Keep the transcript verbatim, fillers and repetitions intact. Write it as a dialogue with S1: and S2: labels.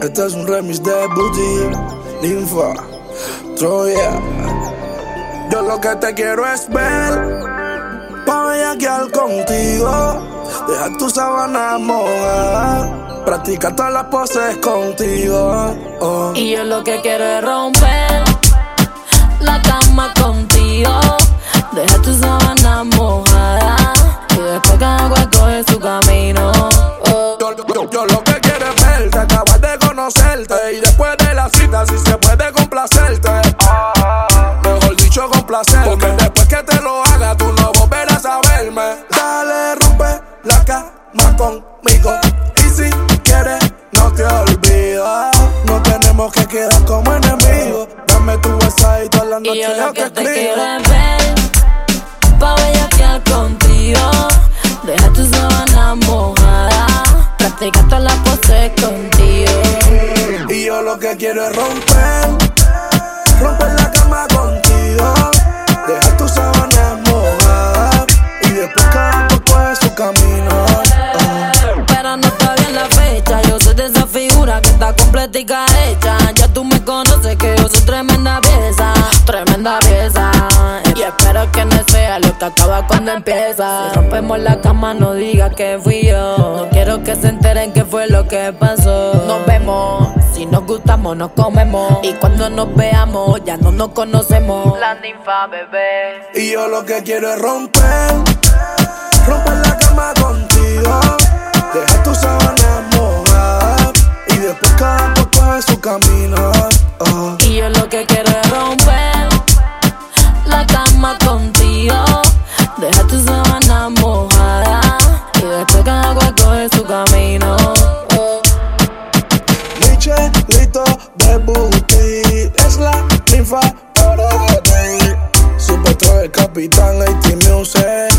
S1: Este es un remix de Booty, Ninfa, Troya. Yo lo que te quiero es ver, pa' bellaquear contigo. Deja tu sábana mojada, practica todas las poses contigo. Oh.
S2: Y yo lo que quiero es romper la cama contigo. Deja tu sábana mojada y después cada cual coge su camino. Oh.
S1: Yo, yo, yo lo que quiero es verte, acabar de conocerte y después de la cita si se puede complacerte. Mejor dicho complacerme, porque después que te lo haga tú no volverás a verme. Dale, rompe la cama conmigo y si quieres no te olvides. No tenemos que quedar como enemigos. Dame tu WhatsApp y todas las noches
S2: y yo lo que, que te
S1: escribo.
S2: quiero es ver, pa' bellaquear contigo. Deja tu sábana mojada, practica todas las poses contigo.
S1: Y yo lo que quiero es romper, romper la cama contigo. Deja tu sábana mojada y después cada cual coge su camino. Oh.
S2: Pero no está bien la fecha, yo soy de esa figura que está completica hecha. Ya tú me conoces que yo soy tremenda pieza, tremenda pieza. Y espero que no sea lo que acaba cuando empieza. Si rompemos la cama no digas que fui yo. No quiero que se enteren que fue lo que pasó. Nos vemos, si nos gustamos nos comemos. Y cuando nos veamos ya no nos conocemos. La ninfa, bebé.
S1: Y yo lo que quiero es romper, romper la cama contigo. Deja tu sábana mojada y después cada cual coge su camino. Oh.
S2: Y yo lo que quiero es romper la cama contigo. Deja tu sábana mojada y después cada cual coge su camino. Oh.
S1: Michelito de Booty es la ninfa para ti. Super Troy, el capitán A T Music.